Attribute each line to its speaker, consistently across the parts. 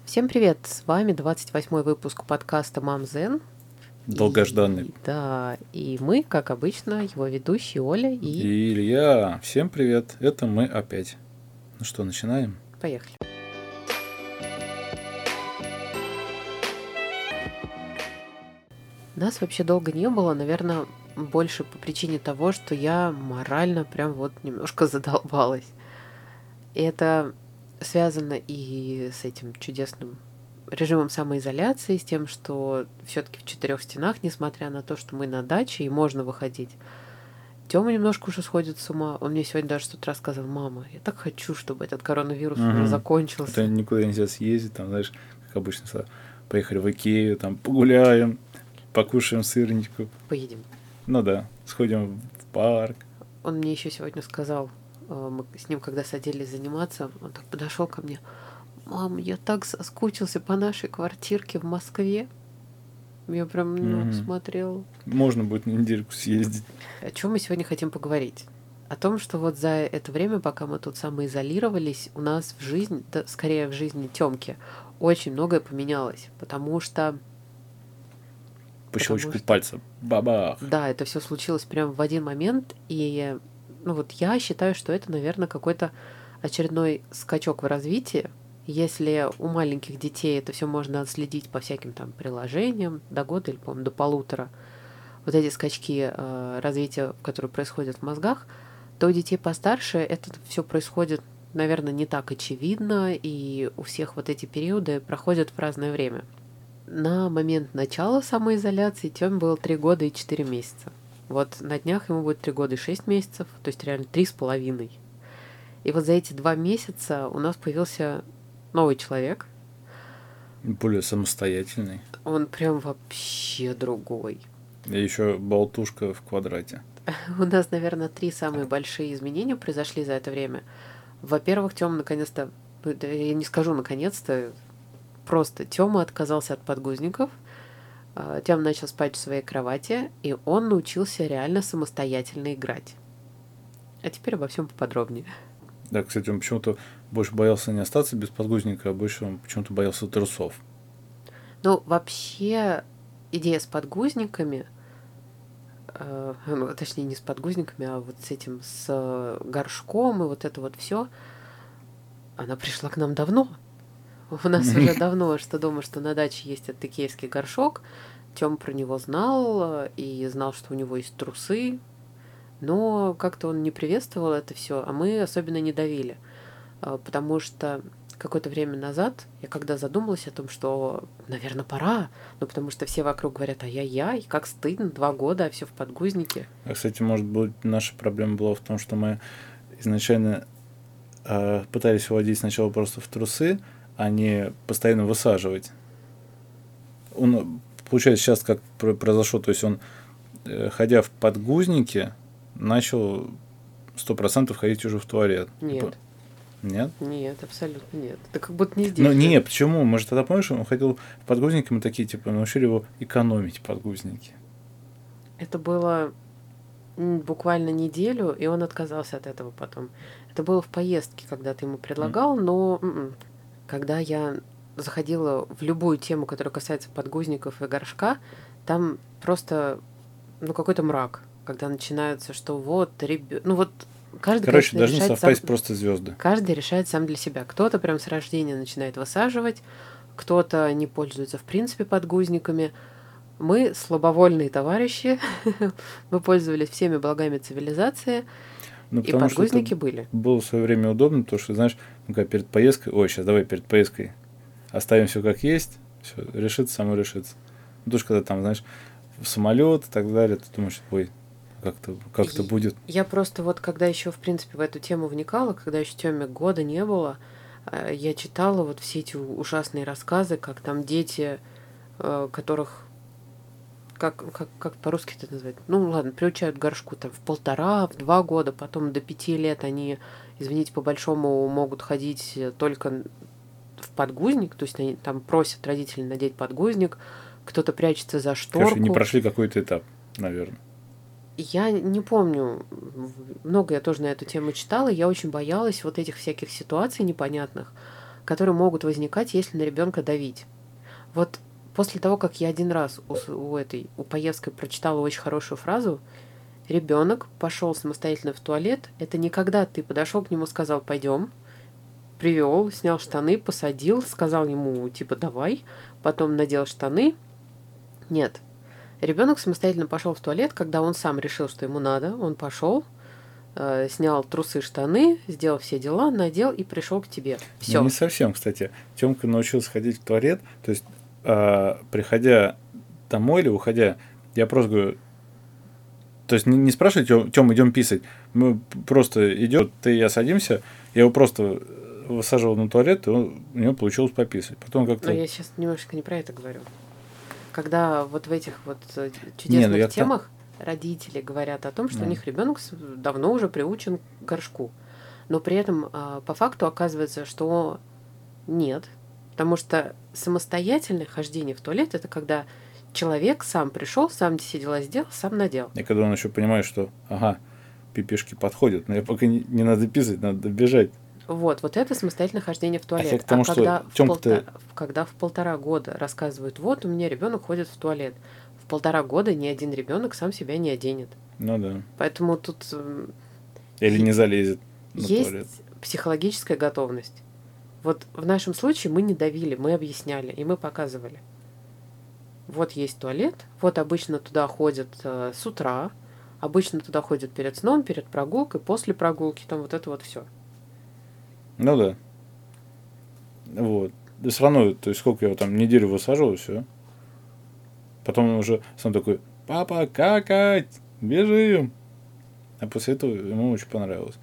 Speaker 1: Всем привет! С вами 28-й выпуск подкаста «Мам Зен».
Speaker 2: Долгожданный.
Speaker 1: И мы, как обычно, его ведущие Оля и
Speaker 2: Илья. Всем привет, это мы опять. Ну что, начинаем?
Speaker 1: Поехали. Нас вообще долго не было, наверное, больше по причине того, что я морально прям вот немножко задолбалась. И это связано и с этим чудесным режимом самоизоляции, с тем, что все-таки в 4 стенах, несмотря на то, что мы на даче и можно выходить. Тёма немножко уже сходит с ума. Он мне сегодня даже что-то рассказывал: мама, я так хочу, чтобы этот коронавирус уже закончился.
Speaker 2: Это никуда нельзя съездить, там, знаешь, как обычно, поехали в Икею, там, погуляем, покушаем сырников.
Speaker 1: Поедем.
Speaker 2: Ну да, сходим в парк.
Speaker 1: Он мне еще сегодня сказал, мы с ним когда садились заниматься, он так подошел ко мне: мам, я так соскучился по нашей квартирке в Москве. Я прям смотрела.
Speaker 2: Можно будет на недельку съездить.
Speaker 1: О чем мы сегодня хотим поговорить? О том, что вот за это время, пока мы тут самоизолировались, у нас в жизни, да, скорее в жизни Тёмки, очень многое поменялось, потому что...
Speaker 2: По щелчку пальца. Бабах!
Speaker 1: Да, это все случилось прямо в один момент, и вот я считаю, что это, наверное, какой-то очередной скачок в развитии. Если у маленьких детей это все можно отследить по всяким там приложениям до года или, по-моему, до 1,5, вот эти скачки развития, которые происходят в мозгах, то у детей постарше это все происходит, наверное, не так очевидно, и у всех вот эти периоды проходят в разное время. На момент начала самоизоляции Тёме было 3 года и 4 месяца. Вот на днях ему будет 3 года и 6 месяцев, то есть реально 3,5. И вот за эти 2 месяца у нас появился новый человек.
Speaker 2: Более самостоятельный.
Speaker 1: Он прям вообще другой.
Speaker 2: И еще болтушка в квадрате.
Speaker 1: У нас, наверное, 3 самые большие изменения произошли за это время. Во-первых, Тёма наконец-то, я не скажу наконец-то, просто Тёма отказался от подгузников. Тёма начал спать в своей кровати, и он научился реально самостоятельно играть. А теперь обо всем поподробнее.
Speaker 2: Да, кстати, он почему-то больше боялся не остаться без подгузника, а больше он почему-то боялся трусов.
Speaker 1: Ну, вообще, идея с подгузниками, точнее, не с подгузниками, а вот с этим, с горшком и вот это вот все, она пришла к нам давно. У нас уже давно, что дома, что на даче есть этот икеевский горшок. Тёма про него знал и знал, что у него есть трусы, но как-то он не приветствовал это все, а мы особенно не давили, потому что какое-то время назад я когда задумалась о том, что, наверное, пора, ну потому что все вокруг говорят: ай-яй-яй, как стыдно, 2 года, а все в подгузнике.
Speaker 2: А, кстати, может быть, наша проблема была в том, что мы изначально пытались уводить сначала просто в трусы, а не постоянно высаживать. Он, получается, сейчас как произошло, то есть он, ходя в подгузнике, начал 100% ходить уже в туалет.
Speaker 1: Нет.
Speaker 2: Нет?
Speaker 1: Нет, абсолютно нет. Это как будто не здесь.
Speaker 2: Ну нет, почему? Мы же тогда, помнишь, он ходил в подгузники, мы такие, типа, научили его экономить подгузники.
Speaker 1: Это было буквально неделю, и он отказался от этого потом. Это было в поездке, когда ты ему предлагал, но когда я заходила в любую тему, которая касается подгузников и горшка, там просто, какой-то мрак, когда начинается, что вот каждый,
Speaker 2: Короче,
Speaker 1: конечно,
Speaker 2: должны
Speaker 1: решает
Speaker 2: совпасть
Speaker 1: сам,
Speaker 2: просто звезды.
Speaker 1: каждый решает сам для себя. Кто-то прям с рождения начинает высаживать, кто-то не пользуется в принципе подгузниками. Мы слабовольные товарищи, мы пользовались всеми благами цивилизации, и подгузники были.
Speaker 2: Было в свое время удобно, потому что, знаешь, перед поездкой, сейчас давай перед поездкой оставим все как есть, все, решится, само решится. Ну, потому что когда там, знаешь, в самолет и так далее, ты думаешь, ой, как-то будет.
Speaker 1: Я просто когда еще, в принципе, в эту тему вникала, когда еще Тёме года не было, я читала вот все эти ужасные рассказы, как там дети, которых, как по-русски это назвать? Ну, ладно, приучают к горшку там в 1,5, в 2 года, потом до 5 лет они, извините, по-большому могут ходить только в подгузник, то есть они там просят родителей надеть подгузник, кто-то прячется за шторку.
Speaker 2: Конечно, не прошли какой-то этап, наверное.
Speaker 1: Я не помню, много я тоже на эту тему читала, я очень боялась вот этих всяких ситуаций непонятных, которые могут возникать, если на ребенка давить. Вот после того, как я один раз у Паевской прочитала очень хорошую фразу, ребенок пошел самостоятельно в туалет, это не когда ты подошел к нему, сказал пойдем, привел, снял штаны, посадил, сказал ему типа давай, потом надел штаны. Нет. Ребенок самостоятельно пошел в туалет, когда он сам решил, что ему надо. Он пошел, снял трусы, штаны, сделал все дела, надел и пришел к тебе. Все.
Speaker 2: Ну, не совсем, кстати. Тёмка научился ходить в туалет, то есть, приходя домой или уходя, я просто говорю, то есть не спрашивай, Тём, идем писать. Мы просто идем, ты и я садимся, я его просто высаживал на туалет, и у него получилось пописать. Потом как-то...
Speaker 1: Но я сейчас немножко не про это говорю. Когда вот в этих вот чудесных темах родители говорят о том, что у них ребенок давно уже приучен к горшку. Но при этом по факту оказывается, что нет. Потому что самостоятельное хождение в туалет — это когда человек сам пришел, сам все дела сделал, сам надел.
Speaker 2: И когда он еще понимает, что пипишки подходят, но я пока не надо писать, надо бежать.
Speaker 1: Вот это самостоятельное хождение в туалет.
Speaker 2: Потому,
Speaker 1: когда в 1,5 года рассказывают, вот у меня ребенок ходит в туалет, в 1,5 года ни один ребенок сам себя не оденет.
Speaker 2: Ну да.
Speaker 1: Поэтому тут
Speaker 2: или не залезет на
Speaker 1: есть
Speaker 2: туалет.
Speaker 1: Психологическая готовность. Вот в нашем случае мы не давили, мы объясняли и мы показывали. Вот есть туалет, вот обычно туда ходят с утра, обычно туда ходят перед сном, перед прогулкой, после прогулки, там вот это вот все.
Speaker 2: Ну да. Вот. Да все равно, то есть сколько я его там неделю высаживал, все. Потом он уже сам такой, папа, какать, бежим. А после этого ему очень понравилось.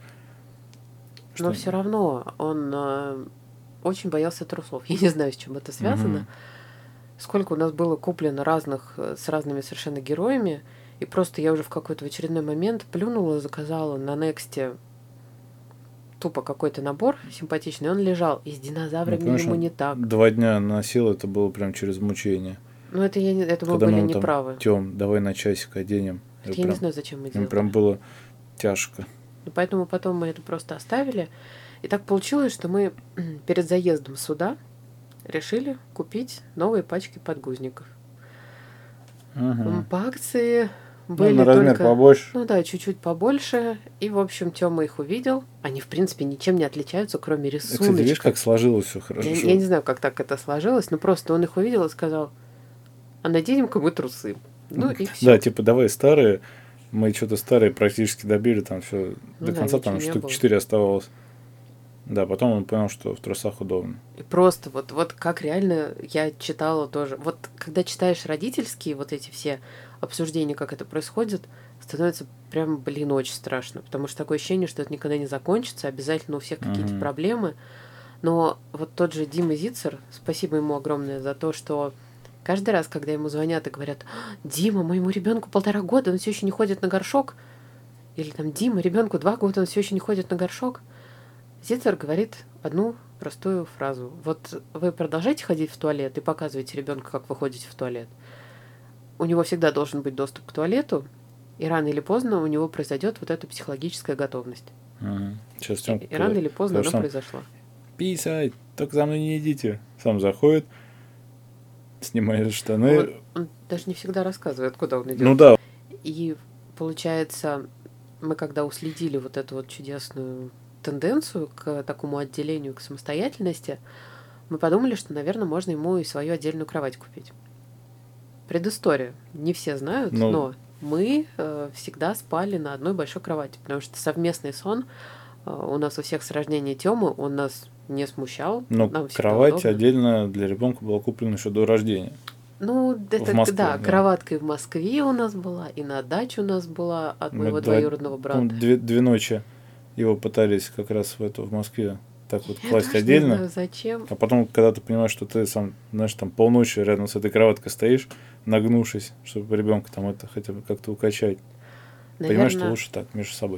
Speaker 1: Но все равно он очень боялся трусов. Я не знаю, с чем это связано. Сколько у нас было куплено с разными совершенно героями. И просто я уже в очередной момент плюнула, заказала на Нексте тупо какой-то набор симпатичный. Он лежал. И с динозаврами ему не так.
Speaker 2: 2 дня носил, это было прям через мучение.
Speaker 1: Ну, это мы были неправы.
Speaker 2: Тём, давай на часик оденем.
Speaker 1: Я не знаю, зачем мы делали.
Speaker 2: Прям было тяжко.
Speaker 1: Ну, поэтому потом мы это просто оставили. И так получилось, что мы перед заездом сюда решили купить новые пачки подгузников. По акции были
Speaker 2: на размер
Speaker 1: только...
Speaker 2: побольше.
Speaker 1: Ну да, чуть-чуть побольше. И, в общем, Тёма их увидел. Они, в принципе, ничем не отличаются, кроме рисуночка.
Speaker 2: Кстати, видишь, как сложилось все хорошо.
Speaker 1: Я не знаю, как так это сложилось, но просто он их увидел и сказал, а наденем-ка мы трусы. Ну и все.
Speaker 2: Да, типа, давай старые. Мы что-то старые практически добили, там все до конца, там штук 4 оставалось. Да, потом он понял, что в трусах удобно.
Speaker 1: И просто вот как реально я читала тоже. Вот когда читаешь родительские вот эти все обсуждения, как это происходит, становится прям, очень страшно. Потому что такое ощущение, что это никогда не закончится, обязательно у всех какие-то проблемы. Но вот тот же Дима Зицер, спасибо ему огромное за то, что каждый раз, когда ему звонят и говорят, Дима, моему ребенку 1,5 года, он все еще не ходит на горшок. Или там, Дима, ребенку 2 года, он все еще не ходит на горшок. Зицер говорит одну простую фразу. Вот вы продолжаете ходить в туалет и показываете ребенку, как вы ходите в туалет. У него всегда должен быть доступ к туалету, и рано или поздно у него произойдет вот эта психологическая готовность.
Speaker 2: Сейчас
Speaker 1: и рано или поздно она произошла.
Speaker 2: Писать, только за мной не идите. Сам заходит, снимает штаны.
Speaker 1: Он даже не всегда рассказывает, куда он идет.
Speaker 2: Ну да.
Speaker 1: И получается, мы когда уследили вот эту вот чудесную тенденцию к такому отделению, к самостоятельности, мы подумали, что, наверное, можно ему и свою отдельную кровать купить. Предыстория. Не все знают, но мы всегда спали на одной большой кровати, потому что совместный сон у нас у всех с рождения Тёмы, он нас не смущал.
Speaker 2: Но кровать отдельно для ребенка была куплена еще до рождения.
Speaker 1: Ну, это,
Speaker 2: Москве,
Speaker 1: да, кроватка и в Москве у нас была, и на даче у нас была от моего двоюродного брата.
Speaker 2: 2 ночи его пытались как раз в Москве так вот класть отдельно.
Speaker 1: Не знаю, зачем.
Speaker 2: А потом, когда ты понимаешь, что ты сам, знаешь, там полночи рядом с этой кроваткой стоишь, нагнувшись, чтобы ребенка там это хотя бы как-то укачать.
Speaker 1: Наверное,
Speaker 2: понимаешь, что лучше так, между собой.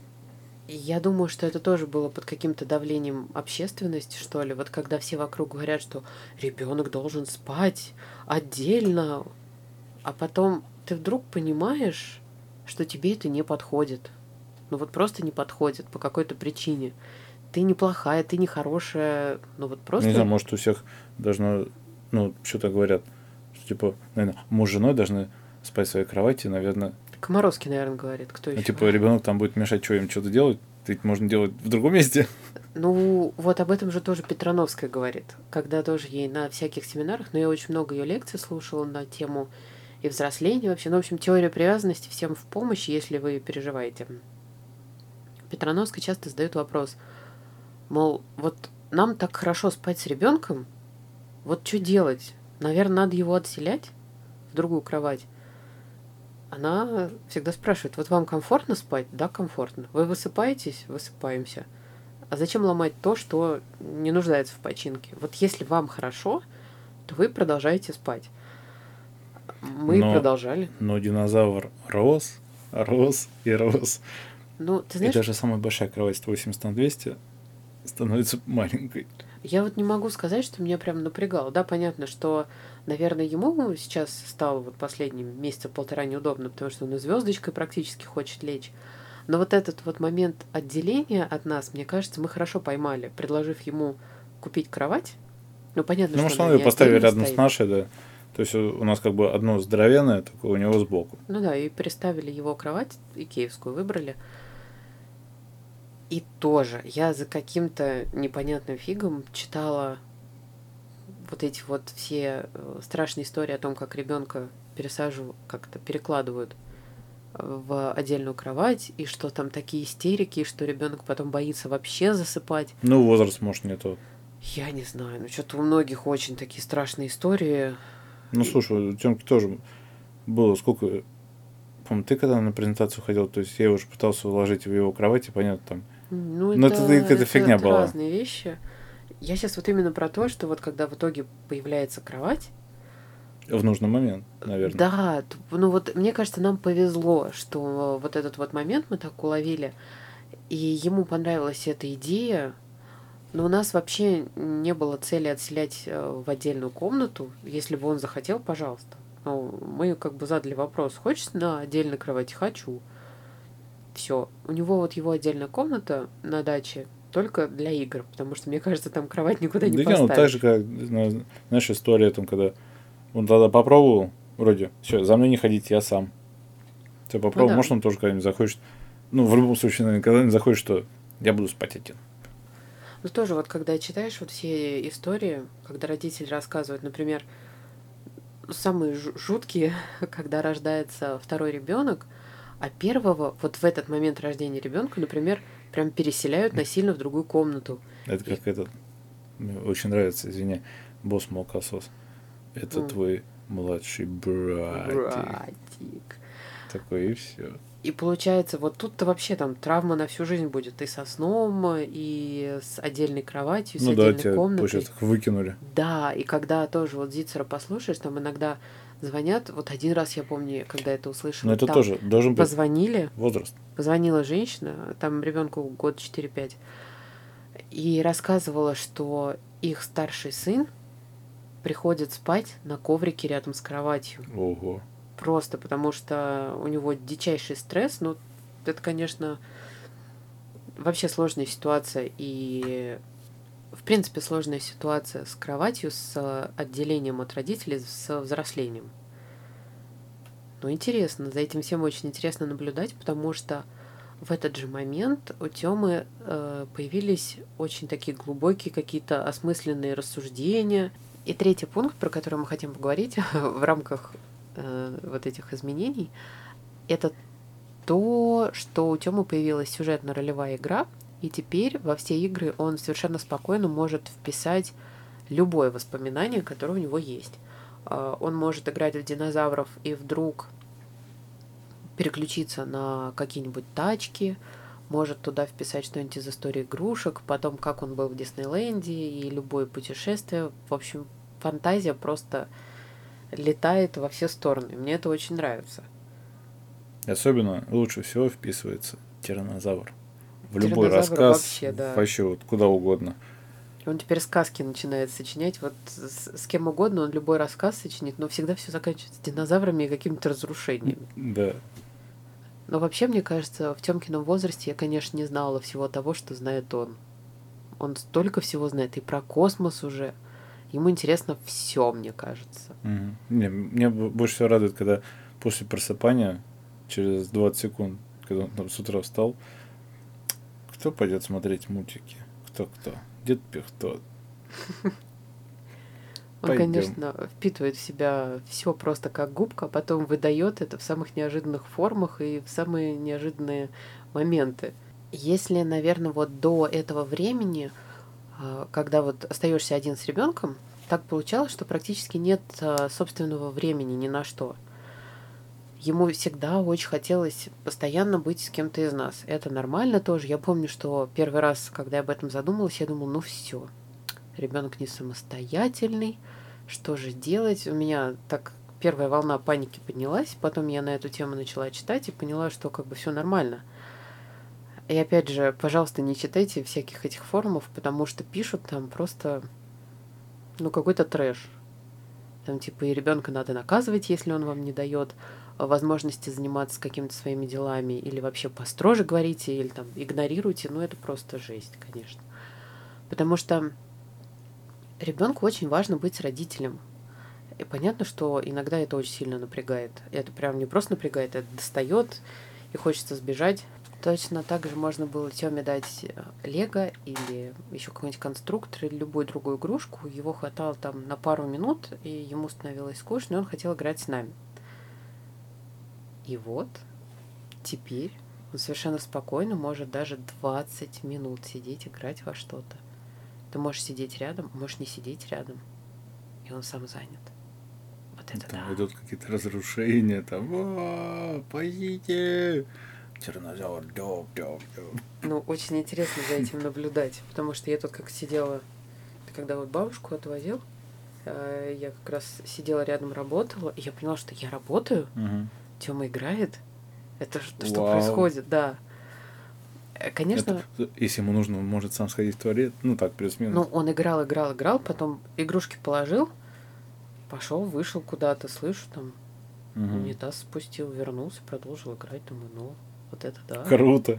Speaker 1: Я думаю, что это тоже было под каким-то давлением общественности, что ли. Вот когда все вокруг говорят, что ребенок должен спать отдельно, а потом ты вдруг понимаешь, что тебе это не подходит. Ну вот просто не подходит по какой-то причине. ты неплохая, ты нехорошая. Ну вот просто...
Speaker 2: Не знаю, может, у всех должно, ну, что-то говорят, что, типа, наверное, муж с женой должны спать в своей кровати, наверное.
Speaker 1: Комаровский, наверное, говорит. Кто
Speaker 2: Ну,
Speaker 1: еще?
Speaker 2: типа, ребенок там будет мешать, что им что-то делать, ведь можно делать в другом месте.
Speaker 1: Ну, вот об этом же тоже Петрановская говорит, когда тоже ей на всяких семинарах, но я очень много ее лекций слушала на тему и взросления вообще. Ну, в общем, теория привязанности всем в помощь, если вы переживаете. Петрановская часто задает вопрос, мол, вот нам так хорошо спать с ребенком, вот что делать? Наверное, надо его отселять в другую кровать. Она всегда спрашивает, вот вам комфортно спать? Да, комфортно. Вы высыпаетесь? Высыпаемся. А зачем ломать то, что не нуждается в починке? Вот если вам хорошо, то вы продолжаете спать. Мы продолжали.
Speaker 2: Но динозавр рос, рос и рос.
Speaker 1: Ну, ты
Speaker 2: И
Speaker 1: знаешь,
Speaker 2: даже самая большая кровать 180 на 200 становится маленькой.
Speaker 1: я вот не могу сказать, что меня прям напрягало. Да, понятно, что, наверное, ему сейчас стало вот последние месяца полтора неудобно, потому что он и звездочкой практически хочет лечь. Но вот этот вот момент отделения от нас, мне кажется, мы хорошо поймали, предложив ему купить кровать. Ну, понятно,
Speaker 2: Ну,
Speaker 1: что
Speaker 2: может,
Speaker 1: она
Speaker 2: он ее
Speaker 1: не
Speaker 2: поставили
Speaker 1: отдельно
Speaker 2: рядом
Speaker 1: стоит.
Speaker 2: с нашей, да. То есть у нас как бы одно здоровенное, такое у него сбоку.
Speaker 1: Ну да, и приставили его кровать, икеевскую выбрали. И тоже я за каким-то непонятным фигом читала вот эти вот все страшные истории о том, как ребенка пересаживают, как-то перекладывают в отдельную кровать, и что там такие истерики, и что ребенок потом боится вообще засыпать.
Speaker 2: Ну, возраст, может, не тот.
Speaker 1: Я не знаю, ну что-то у многих очень такие страшные истории.
Speaker 2: Ну, слушай, у Тёмки тоже было сколько... По-моему, ты когда на презентацию ходил, то есть я уже пытался уложить в его кровать, и понятно, там...
Speaker 1: Ну,
Speaker 2: Но это фигня была.
Speaker 1: разные вещи. Я сейчас вот именно про то, что вот когда в итоге появляется кровать,
Speaker 2: В нужный момент, наверное.
Speaker 1: да, ну вот мне кажется, нам повезло, что вот этот вот момент мы так уловили, и ему понравилась эта идея, но у нас вообще не было цели отселять в отдельную комнату, если бы он захотел, пожалуйста. Ну, мы как бы задали вопрос, хочешь на отдельной кровати? Хочу. Все. У него вот его отдельная комната на даче только для игр, потому что, мне кажется, там кровать никуда не
Speaker 2: Да,
Speaker 1: поставишь.
Speaker 2: ну, так же, как, знаешь, история там, когда он тогда попробовал, вроде, все, за мной не ходите, я сам. Все, попробовал,
Speaker 1: да.
Speaker 2: может, он тоже когда-нибудь захочет. Ну, в любом случае, наверное, когда-нибудь захочет, что я буду спать один.
Speaker 1: Ну, тоже вот когда читаешь вот все истории, когда родители рассказывают, например, самые жуткие, когда рождается второй ребенок, а первого вот в этот момент рождения ребенка, например, прям переселяют насильно в другую комнату.
Speaker 2: Это как этот, мне очень нравится, извини, босс молокосос. Это твой младший братик. Такой, и все.
Speaker 1: И получается, вот тут-то вообще там травма на всю жизнь будет и со сном, и с отдельной кроватью, и с
Speaker 2: Ну да,
Speaker 1: отдельной
Speaker 2: тебя,
Speaker 1: комнатой.
Speaker 2: получается, их выкинули.
Speaker 1: Да, и когда тоже вот Зицера послушаешь, там иногда звонят, вот один раз я помню, когда это услышала,
Speaker 2: Но это
Speaker 1: там
Speaker 2: тоже должен быть
Speaker 1: позвонили,
Speaker 2: возраст.
Speaker 1: позвонила женщина, там ребенку год 4-5, и рассказывала, что их старший сын приходит спать на коврике рядом с кроватью.
Speaker 2: Ого.
Speaker 1: Просто потому что у него дичайший стресс. Ну, это, конечно, вообще сложная ситуация. И, в принципе, сложная ситуация с кроватью, с отделением от родителей, с взрослением. Но интересно, за этим всем очень интересно наблюдать, потому что в этот же момент у Тёмы появились очень такие глубокие какие-то осмысленные рассуждения. И третий пункт, про который мы хотим поговорить в рамках вот этих изменений, это то, что у Тёмы появилась сюжетно-ролевая игра, и теперь во все игры он совершенно спокойно может вписать любое воспоминание, которое у него есть. Он может играть в динозавров и вдруг переключиться на какие-нибудь тачки, может туда вписать что-нибудь из истории игрушек, потом как он был в Диснейленде и любое путешествие. В общем, фантазия просто летает во все стороны. Мне это очень нравится.
Speaker 2: И особенно лучше всего вписывается тираннозавр. В любой рассказ, вообще вот куда угодно.
Speaker 1: Он теперь сказки начинает сочинять. Вот с кем угодно он любой рассказ сочинит, но всегда все заканчивается динозаврами и какими-то разрушениями.
Speaker 2: Да.
Speaker 1: Но вообще, мне кажется, в Тёмкином возрасте я, конечно, не знала всего того, что знает он. Он столько всего знает и про космос уже. Ему интересно все, мне кажется.
Speaker 2: Не, мне больше всего радует, когда после просыпания, через 20 секунд, когда он там с утра встал, кто пойдет смотреть мультики? Кто? Дед Пихто.
Speaker 1: Он,
Speaker 2: Пойдем.
Speaker 1: конечно, впитывает в себя все просто как губка, а потом выдает это в самых неожиданных формах и в самые неожиданные моменты. Если, наверное, вот до этого времени, когда вот остаешься один с ребенком, так получалось, что практически нет собственного времени ни на что. Ему всегда очень хотелось постоянно быть с кем-то из нас. Это нормально тоже. Я помню, что первый раз, когда я об этом задумалась, я думала, ну все, ребенок не самостоятельный, что же делать? У меня так первая волна паники поднялась, потом я на эту тему начала читать и поняла, что как бы все нормально. И опять же, пожалуйста, не читайте всяких этих форумов, потому что пишут там просто, ну, какой-то трэш. Там типа и ребенка надо наказывать, если он вам не дает возможности заниматься какими-то своими делами, или вообще построже говорите, или там игнорируйте. Ну, это просто жесть, конечно. Потому что ребенку очень важно быть с родителем. И понятно, что иногда это очень сильно напрягает. Это прям не просто напрягает, это достает, и хочется сбежать. Точно так же можно было Тёме дать лего или еще какой-нибудь конструктор или любую другую игрушку. Его хватало там на пару минут, и ему становилось скучно, и он хотел играть с нами. И вот теперь он совершенно спокойно может даже 20 минут сидеть, играть во что-то. Ты можешь сидеть рядом, можешь не сидеть рядом, и он сам занят. Вот это
Speaker 2: там
Speaker 1: да.
Speaker 2: идут какие-то разрушения, там, пойдите, тиранозавр, дёб.
Speaker 1: Ну, очень интересно за этим наблюдать, потому что я тут как сидела, когда вот бабушку отвозил, я как раз сидела рядом, работала, и я поняла, что я работаю, Тёма играет. Это что происходит, да. Конечно.
Speaker 2: Это, если ему нужно, он может сам сходить в туалет, ну так, плюс-минус.
Speaker 1: Ну, он играл, потом игрушки положил, пошел, вышел куда-то, слышу, там унитаз спустил, вернулся, продолжил играть, думаю, ну, вот это да.
Speaker 2: Круто.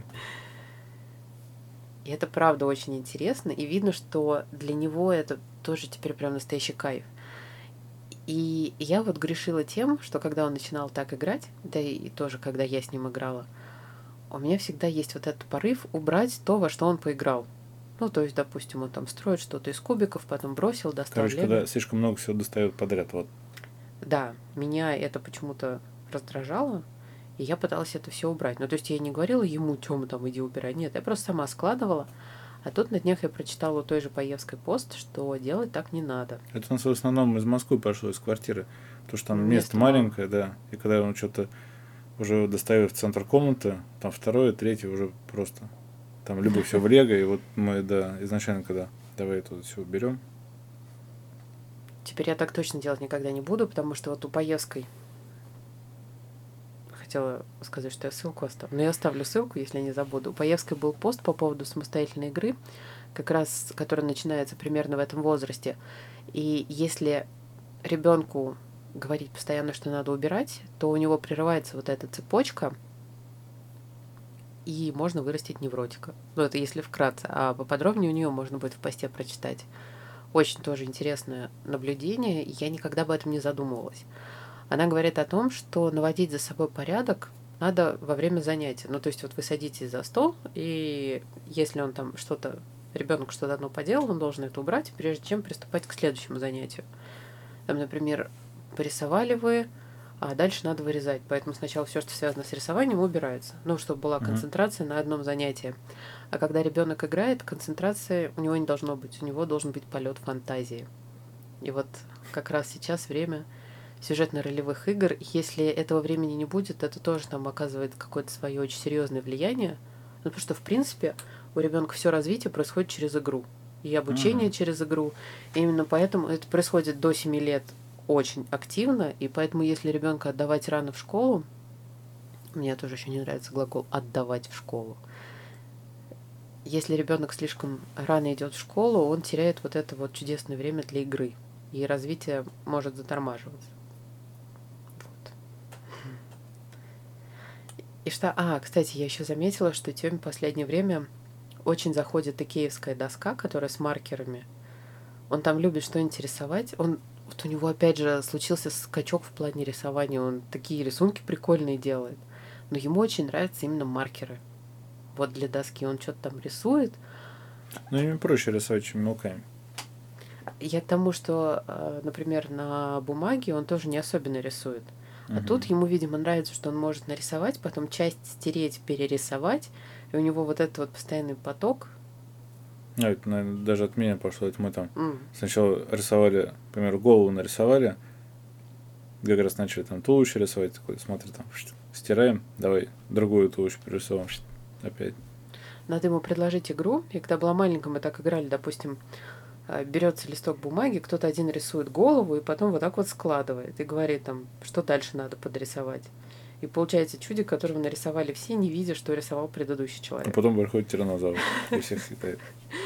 Speaker 1: И это правда очень интересно, и видно, что для него это тоже теперь прям настоящий кайф. И я вот грешила тем, что когда он начинал так играть, да и тоже когда я с ним играла, у меня всегда есть вот этот порыв убрать то, во что он поиграл. Ну, то есть, допустим, он там строит что-то из кубиков, потом бросил, достал.
Speaker 2: Короче, когда слишком много всего достает подряд, вот.
Speaker 1: Да, меня это почему-то раздражало, и я пыталась это все убрать. Ну, то есть я не говорила ему, Тёма, там, иди убирай. Нет, я просто сама складывала. А тут на днях я прочитала у той же Паевской пост, что делать так не надо.
Speaker 2: Это у нас в основном из Москвы пошло, из квартиры. Потому что там место маленькое, да. И когда он что-то уже достает в центр комнаты, там второе, третье уже просто. Там либо все в лего, и вот мы, да, изначально, когда давай это все уберем.
Speaker 1: Теперь я так точно делать никогда не буду, потому что вот у Паевской хотела сказать, что я ссылку оставлю. Но я оставлю ссылку, если не забуду. У Паевской был пост по поводу самостоятельной игры, как раз, который начинается примерно в этом возрасте. И если ребенку говорить постоянно, что надо убирать, то у него прерывается вот эта цепочка, и можно вырастить невротика. Ну, это если вкратце. А поподробнее у нее можно будет в посте прочитать. Очень тоже интересное наблюдение, и я никогда об этом не задумывалась. Она говорит о том, что наводить за собой порядок надо во время занятия. Ну, то есть вот вы садитесь за стол, и если он там что-то, ребенок что-то одно поделал, он должен это убрать, прежде чем приступать к следующему занятию. Там, например, порисовали вы, а дальше надо вырезать. Поэтому сначала все, что связано с рисованием, убирается. Ну, чтобы была концентрация на одном занятии. А когда ребенок играет, концентрации у него не должно быть. У него должен быть полет фантазии. И вот как раз сейчас время сюжетно-ролевых игр. Если этого времени не будет, это тоже там оказывает какое-то свое очень серьезное влияние. Ну, потому что, в принципе, у ребенка все развитие происходит через игру. И обучение через игру. И именно поэтому это происходит до 7 лет очень активно. И поэтому, если ребенка отдавать рано в школу, мне тоже еще не нравится глагол «отдавать в школу». Если ребенок слишком рано идет в школу, он теряет вот это вот чудесное время для игры. И развитие может затормаживаться. Вот. И что... кстати, я еще заметила, что Тёме в последнее время очень заходит икеевская доска, которая с маркерами. Он там любит что-нибудь рисовать. Вот у него опять же случился скачок в плане рисования. Он такие рисунки прикольные делает. Но ему очень нравятся именно маркеры. Вот для доски он что-то там рисует.
Speaker 2: Ну, ими проще рисовать, чем мелками.
Speaker 1: Я к тому, что, например, на бумаге он тоже не особенно рисует. А тут ему, видимо, нравится, что он может нарисовать, потом часть стереть, перерисовать. И у него вот этот вот постоянный поток.
Speaker 2: Ну, это, наверное, даже от меня пошло. Это мы там сначала рисовали, например, голову нарисовали, как раз начали там туловище рисовать, такой, смотри, там, стираем, давай другую туловище перерисовываем, опять.
Speaker 1: Надо ему предложить игру. И когда была маленькая, мы так играли, допустим, берется листок бумаги, кто-то один рисует голову и потом вот так вот складывает и говорит там, что дальше надо подрисовать. И получается чудик, которого нарисовали все, не видя, что рисовал предыдущий человек.
Speaker 2: А потом приходит тираннозавр и всех съедает.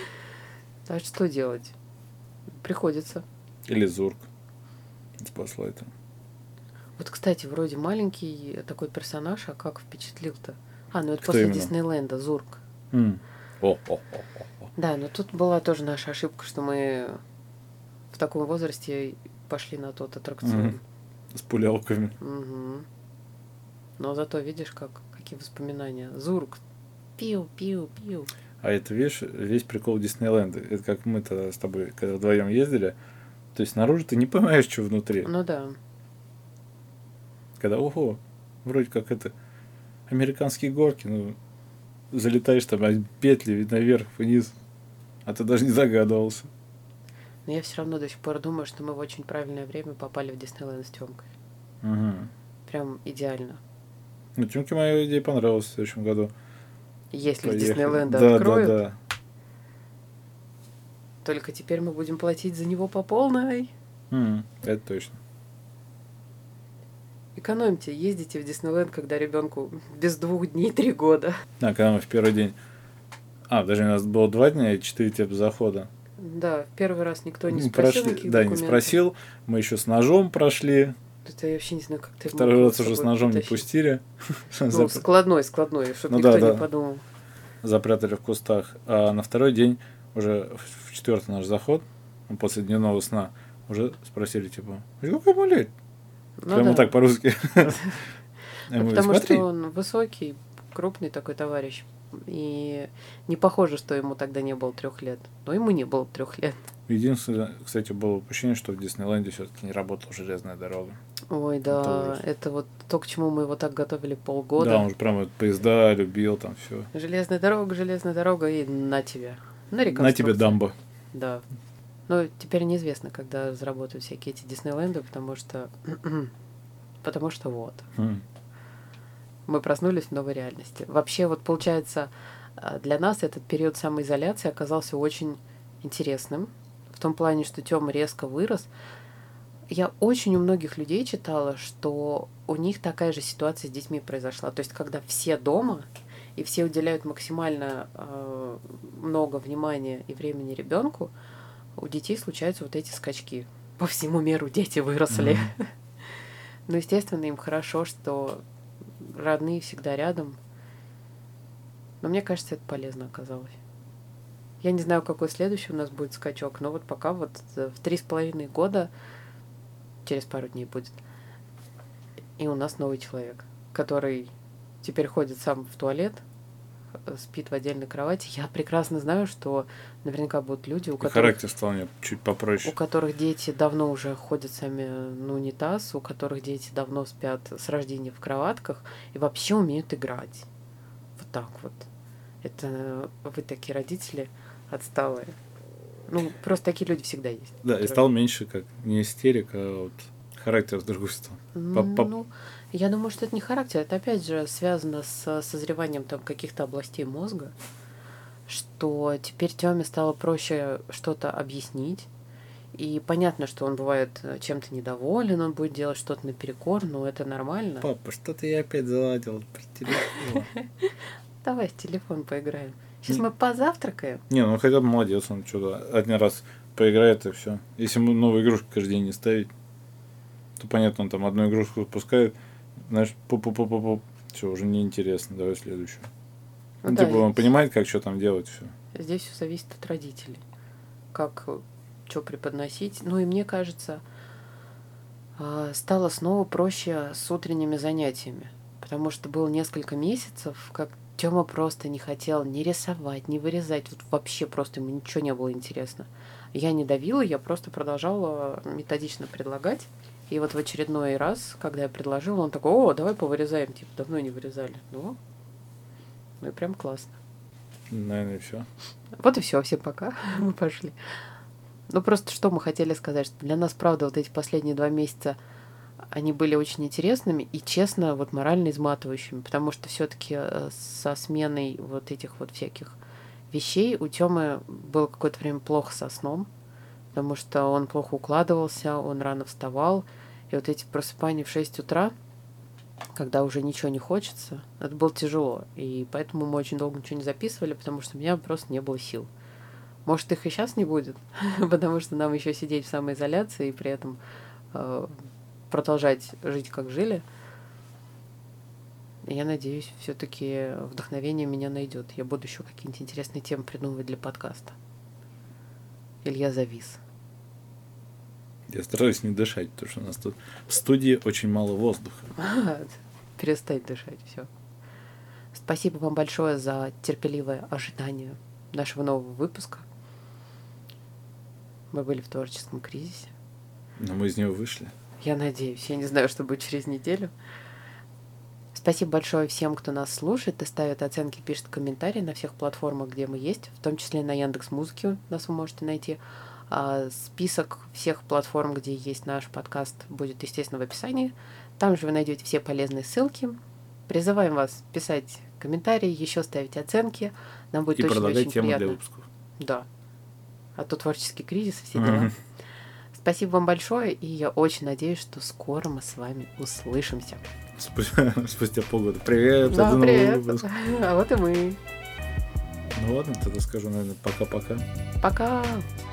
Speaker 1: А что делать? Приходится.
Speaker 2: Или Зург. Спасло это.
Speaker 1: Вот, кстати, вроде маленький такой персонаж, а как впечатлил-то? Ну это
Speaker 2: Кто
Speaker 1: после
Speaker 2: именно?
Speaker 1: Диснейленда, Зург.
Speaker 2: О.
Speaker 1: Да, но тут была тоже наша ошибка, что мы в таком возрасте пошли на тот аттракцион.
Speaker 2: С пулялками.
Speaker 1: Угу. Но зато видишь, какие воспоминания. Зург. Пиу.
Speaker 2: А это, видишь, весь прикол Диснейленда. Это как мы-то с тобой, когда вдвоем ездили. То есть снаружи ты не понимаешь, что внутри.
Speaker 1: Ну да.
Speaker 2: Когда, вроде как это американские горки, ну, залетаешь там, а петли наверх, вниз. А ты даже не загадывался.
Speaker 1: Но я все равно до сих пор думаю, что мы в очень правильное время попали в Диснейленд с Тёмкой.
Speaker 2: Угу.
Speaker 1: Прям идеально.
Speaker 2: Ну, Тёмке моя идея понравилась в следующем году.
Speaker 1: Если Диснейленд
Speaker 2: да,
Speaker 1: откроют,
Speaker 2: да.
Speaker 1: только теперь мы будем платить за него по полной.
Speaker 2: Это точно.
Speaker 1: Экономьте, ездите в Диснейленд, когда ребенку без 2 дней 3 года.
Speaker 2: Когда мы в первый день... даже у нас было 2 дня и 4 типа захода.
Speaker 1: Да, в первый раз никто не спросил никаких документов.
Speaker 2: Не спросил. Мы еще с ножом прошли.
Speaker 1: Это я вообще не знаю, как ты...
Speaker 2: Второй раз уже с ножом не пустили.
Speaker 1: Ну, складной, чтобы никто не подумал.
Speaker 2: Запрятали в кустах. А на второй день, уже в 4-й наш заход, после дневного сна, уже спросили, типа, какой ему лет? Прямо так по-русски.
Speaker 1: Потому что он высокий, крупный такой товарищ. И не похоже, что ему тогда не было 3 лет. Но ему не было 3 лет.
Speaker 2: Единственное, кстати, было упущение, что в Диснейленде все-таки не работала железная дорога.
Speaker 1: Ой, да, это вот то, к чему мы его так готовили полгода.
Speaker 2: Да, он же прямо поезда любил, там все.
Speaker 1: Железная дорога, и на тебя.
Speaker 2: На тебе дамба.
Speaker 1: Да. Но теперь неизвестно, когда заработают всякие эти Диснейленды, потому что вот. Мы проснулись в новой реальности. Вообще, вот получается, для нас этот период самоизоляции оказался очень интересным. В том плане, что Тёма резко вырос. Я очень у многих людей читала, что у них такая же ситуация с детьми произошла. То есть, когда все дома, и все уделяют максимально много внимания и времени ребенку, у детей случаются вот эти скачки. По всему миру дети выросли. Но, естественно, им хорошо, что родные всегда рядом. Но мне кажется, это полезно оказалось. Я не знаю, какой следующий у нас будет скачок, но вот пока вот в 3,5 года, через пару дней будет, и у нас новый человек, который теперь ходит сам в туалет, спит в отдельной кровати. Я прекрасно знаю, что наверняка будут люди, у которых...
Speaker 2: Характер стал чуть попроще.
Speaker 1: У которых дети давно уже ходят сами на унитаз, у которых дети давно спят с рождения в кроватках и вообще умеют играть. Вот так вот. Это вы такие родители отсталые. Ну, просто такие люди всегда есть.
Speaker 2: Да, и стал меньше как не истерик, а вот характер с другой стороны.
Speaker 1: Ну, я думаю, что это не характер, это опять же связано с созреванием там каких-то областей мозга, что теперь Тёме стало проще что-то объяснить. И понятно, что он бывает чем-то недоволен, он будет делать что-то наперекор, но это нормально.
Speaker 2: Папа, что-то я опять заладил про телефон.
Speaker 1: Давай в телефон поиграем. Сейчас мы позавтракаем.
Speaker 2: Не, ну хотя бы молодец, он что-то один раз поиграет и все. Если ему новую игрушку каждый день не ставить, то понятно, он там одну игрушку выпускает, знаешь, пуп-пуп-пуп-пуп, все, уже неинтересно, давай следующую.
Speaker 1: Ну
Speaker 2: Ну,
Speaker 1: да,
Speaker 2: типа, он понимает, как что там делать, все.
Speaker 1: здесь все зависит от родителей. Как что преподносить. Ну и мне кажется, стало снова проще с утренними занятиями. Потому что было несколько месяцев, как Тёма просто не хотел ни рисовать, ни вырезать. Вот вообще просто ему ничего не было интересно. Я не давила, я просто продолжала методично предлагать. И вот в очередной раз, когда я предложила, он такой: о, давай повырезаем, типа, давно не вырезали. Ну и прям классно.
Speaker 2: Наверное, все.
Speaker 1: Вот и все, всем пока, мы пошли. Ну просто что мы хотели сказать, что для нас, правда, вот эти последние 2 месяца, они были очень интересными и, честно, вот морально изматывающими, потому что все-таки со сменой вот этих вот всяких вещей у Тёмы было какое-то время плохо со сном, потому что он плохо укладывался, он рано вставал, и вот эти просыпания в 6 утра, когда уже ничего не хочется, это было тяжело, и поэтому мы очень долго ничего не записывали, потому что у меня просто не было сил. Может, их и сейчас не будет, потому что нам еще сидеть в самоизоляции и при этом продолжать жить, как жили. И я надеюсь, все-таки вдохновение меня найдет. Я буду еще какие-нибудь интересные темы придумывать для подкаста. Илья завис.
Speaker 2: Я стараюсь не дышать, потому что у нас тут в студии очень мало воздуха.
Speaker 1: Перестать дышать, все. Спасибо вам большое за терпеливое ожидание нашего нового выпуска. Мы были в творческом кризисе.
Speaker 2: Но мы из него вышли.
Speaker 1: Я надеюсь. Я не знаю, что будет через неделю. Спасибо большое всем, кто нас слушает и ставит оценки, пишет комментарии на всех платформах, где мы есть, в том числе на Яндекс.Музыке нас вы можете найти. Список всех платформ, где есть наш подкаст, будет, естественно, в описании. Там же вы найдете все полезные ссылки. Призываем вас писать комментарии, еще ставить оценки. Нам будет
Speaker 2: и
Speaker 1: очень-очень
Speaker 2: предлагать темы
Speaker 1: приятно.
Speaker 2: для выпусков.
Speaker 1: Да. А то творческий кризис и все дела. Спасибо вам большое, и я очень надеюсь, что скоро мы с вами услышимся.
Speaker 2: Спустя полгода. Привет,
Speaker 1: Да,
Speaker 2: это новый
Speaker 1: привет.
Speaker 2: выпуск.
Speaker 1: А вот и мы.
Speaker 2: Ну ладно, тогда скажу, наверное, пока-пока.
Speaker 1: Пока.